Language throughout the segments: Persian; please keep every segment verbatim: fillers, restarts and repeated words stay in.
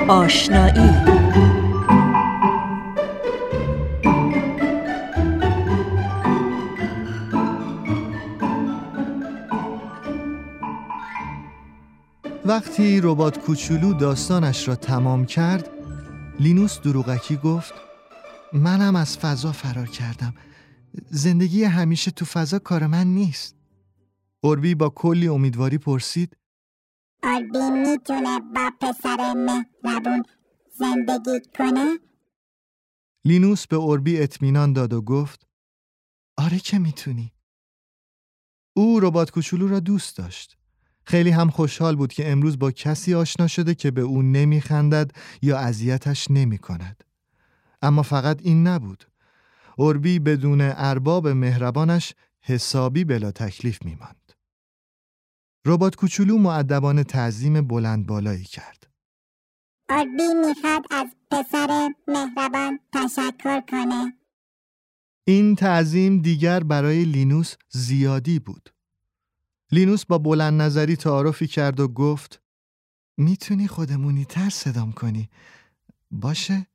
آشنایی. وقتی ربات کوچولو داستانش را تمام کرد، لینوس دروغکی گفت منم از فضا فرار کردم. زندگی همیشه تو فضا کار من نیست. اوربی با کلی امیدواری پرسید اوربی میتونه با پسر مهربون زندگی کنه؟ لینوس به اوربی اطمینان داد و گفت آره که میتونی. او ربات کوچولو را دوست داشت. خیلی هم خوشحال بود که امروز با کسی آشنا شده که به او نمیخندد یا اذیتش نمیکند. اما فقط این نبود. اوربی بدون ارباب مهربانش حسابی بلا تکلیف میماند. ربات کوچولو مؤدبانه تعظیم بلند بالایی کرد. اوربی میخواد از پسر مهربان تشکر کنه. این تعظیم دیگر برای لینوس زیادی بود. لینوس با بلند نظری تعارفی کرد و گفت میتونی خودمونی تر صدام کنی؟ باشه؟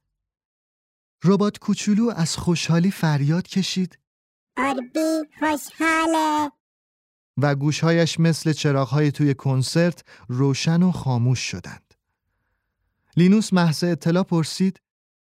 ربات کوچولو از خوشحالی فریاد کشید اوربی خوشحاله و گوشهایش مثل چراغ‌های توی کنسرت روشن و خاموش شدند. لینوس محض اطلاع پرسید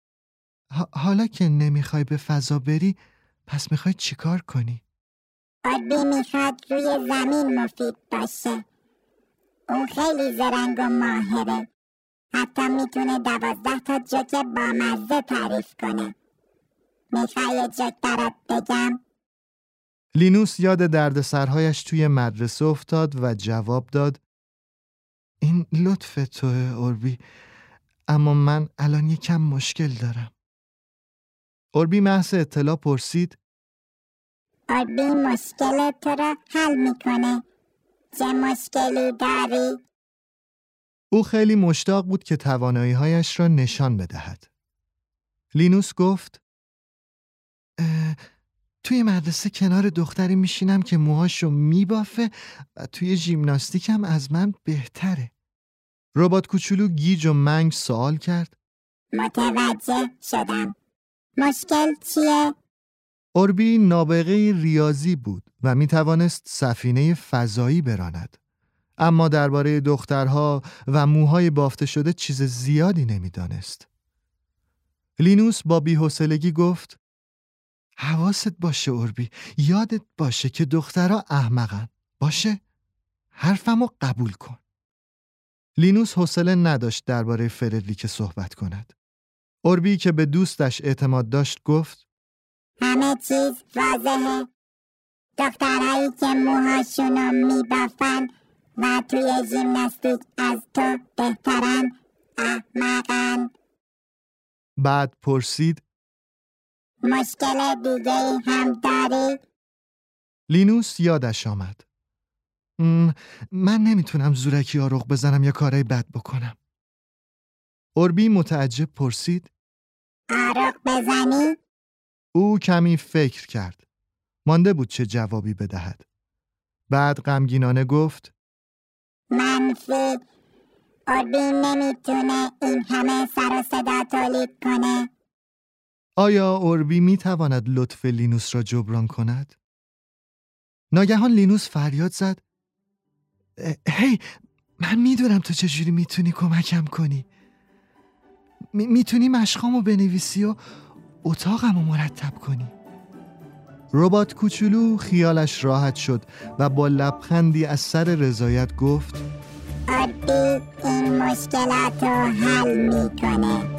حالا که نمیخوای به فضا بری پس میخوای چیکار کنی؟ اوربی میخواد روی زمین مفید باشه. اون خیلی زرنگ و ماهره. حتی میتونه دوازده تا جوک بامزه تعریف کنه. میخوای یه جوک برات بگم؟ لینوس یاد دردسرهایش توی مدرسه افتاد و جواب داد این لطف توه اوربی، اما من الان یکم مشکل دارم. اوربی محض اطلاع پرسید اوربی مشکل تو را حل میکنه. چه مشکلی داری؟ او خیلی مشتاق بود که توانایی‌هایش را نشان بدهد. لینوس گفت توی مدرسه کنار دختری میشینم که موهاشو میبافه و توی ژیمناستیکم از من بهتره. ربات کوچولو گیج و منگ سوال کرد متوجه شدم. مشکل چیه؟ اوربی نابغه ریاضی بود و میتوانست سفینه فضایی براند. اما درباره دخترها و موهای بافته شده چیز زیادی نمیدانست. لینوس با بی‌حوصلگی گفت حواست باشه اوربی، یادت باشه که دخترها احمقن. باشه؟ حرفمو قبول کن. لینوس حوصله نداشت درباره فردریک صحبت کند. اوربی که به دوستش اعتماد داشت گفت همه چیز واضحه. دخترهایی که موهاشونو میبافن و توی ژیمناستیک از تو بهترن احمقن. بعد پرسید مشکل دیگه هم داری؟ لینوس یادش آمد. من نمیتونم زورکی آروغ بزنم یا کارهای بد بکنم. اوربی متعجب پرسید آروغ بزنی؟ او کمی فکر کرد. مانده بود چه جوابی بدهد. بعد غمگینانه گفت منفی. اوربی نمیتونه این همه سر و صدا تولید کنه. آیا اوربی میتواند لطف لینوس را جبران کند؟ ناگهان لینوس فریاد زد هی من میدونم تو چجوری میتونی کمکم کنی. می میتونی مشقامو بنویسی و اتاقمو مرتب کنی. ربات کوچولو خیالش راحت شد و با لبخندی از سر رضایت گفت اوربی این مشکلاتو حل میکنه.